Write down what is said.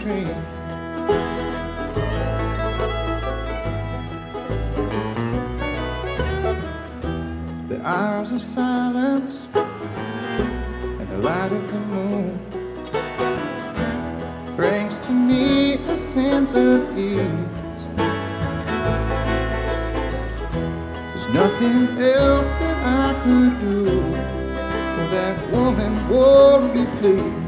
dream. The hours of silence and the light of the moon brings to me a sense of ease. There's nothing else that I could do for that woman won't be pleased.